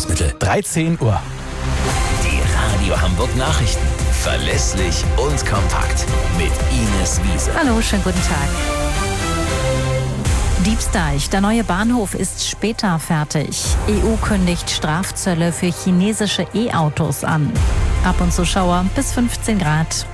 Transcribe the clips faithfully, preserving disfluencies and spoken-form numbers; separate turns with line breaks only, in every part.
Nahrungsergänzungsmittel.
dreizehn Uhr.
Die Radio Hamburg Nachrichten. Verlässlich und kompakt. Mit Ines Wiese.
Hallo, schönen guten Tag. Diebsdeich. Der neue Bahnhof ist später fertig. E U kündigt Strafzölle für chinesische E-Autos an. Ab und zu Schauer bis fünfzehn Grad.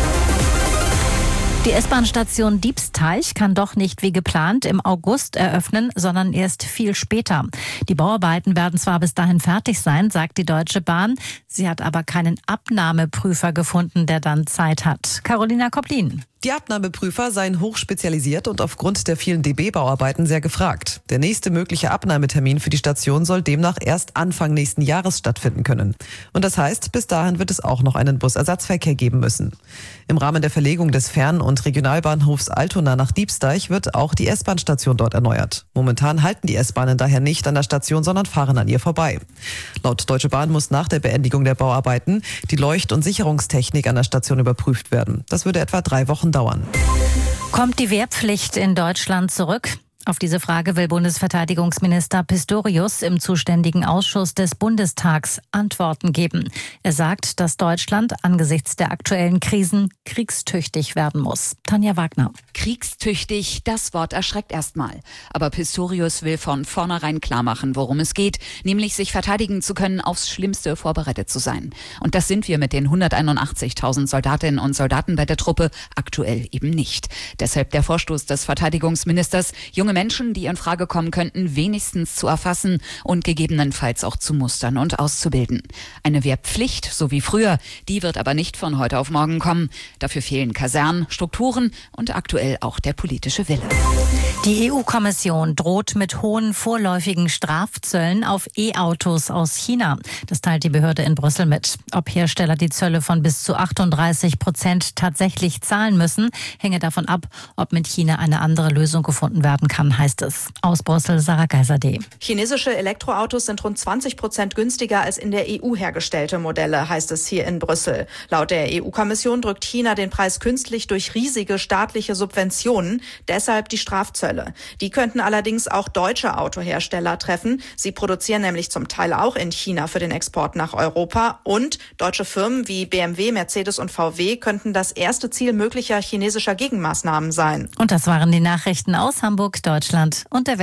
Die S-Bahn-Station Diebsteich kann doch nicht wie geplant im August eröffnen, sondern erst viel später. Die Bauarbeiten werden zwar bis dahin fertig sein, sagt die Deutsche Bahn. Sie hat aber keinen Abnahmeprüfer gefunden, der dann Zeit hat. Carolina Koplin.
Die Abnahmeprüfer seien hochspezialisiert und aufgrund der vielen D B-Bauarbeiten sehr gefragt. Der nächste mögliche Abnahmetermin für die Station soll demnach erst Anfang nächsten Jahres stattfinden können. Und das heißt, bis dahin wird es auch noch einen Busersatzverkehr geben müssen. Im Rahmen der Verlegung des Fern- und Regionalbahnhofs Altona nach Diebsteich wird auch die S-Bahn-Station dort erneuert. Momentan halten die S-Bahnen daher nicht an der Station, sondern fahren an ihr vorbei. Laut Deutsche Bahn muss nach der Beendigung der Bauarbeiten die Leucht- und Sicherungstechnik an der Station überprüft werden. Das würde etwa drei Wochen dauern.
Kommt die Wehrpflicht in Deutschland zurück? Auf diese Frage will Bundesverteidigungsminister Pistorius im zuständigen Ausschuss des Bundestags Antworten geben. Er sagt, dass Deutschland angesichts der aktuellen Krisen kriegstüchtig werden muss. Tanja Wagner.
Kriegstüchtig, das Wort erschreckt erstmal. Aber Pistorius will von vornherein klarmachen, worum es geht, nämlich sich verteidigen zu können, aufs Schlimmste vorbereitet zu sein. Und das sind wir mit den hunderteinundachtzigtausend Soldatinnen und Soldaten bei der Truppe aktuell eben nicht. Deshalb der Vorstoß des Verteidigungsministers, junge Menschen, die in Frage kommen könnten, wenigstens zu erfassen und gegebenenfalls auch zu mustern und auszubilden. Eine Wehrpflicht, so wie früher, die wird aber nicht von heute auf morgen kommen. Dafür fehlen Kasernen, Strukturen und aktuell auch der politische Wille.
Die E U-Kommission droht mit hohen vorläufigen Strafzöllen auf E-Autos aus China. Das teilt die Behörde in Brüssel mit. Ob Hersteller die Zölle von bis zu achtunddreißig Prozent tatsächlich zahlen müssen, hänge davon ab, ob mit China eine andere Lösung gefunden werden kann, heißt es. Aus Brüssel, Sarah Geiser-D.
Chinesische Elektroautos sind rund zwanzig Prozent günstiger als in der E U hergestellte Modelle, heißt es hier in Brüssel. Laut der E U-Kommission drückt China den Preis künstlich durch riesige staatliche Subventionen, deshalb die Strafzölle. Die könnten allerdings auch deutsche Autohersteller treffen. Sie produzieren nämlich zum Teil auch in China für den Export nach Europa. Und deutsche Firmen wie B M W, Mercedes und V W könnten das erste Ziel möglicher chinesischer Gegenmaßnahmen sein.
Und das waren die Nachrichten aus Hamburg, Deutschland und der Welt.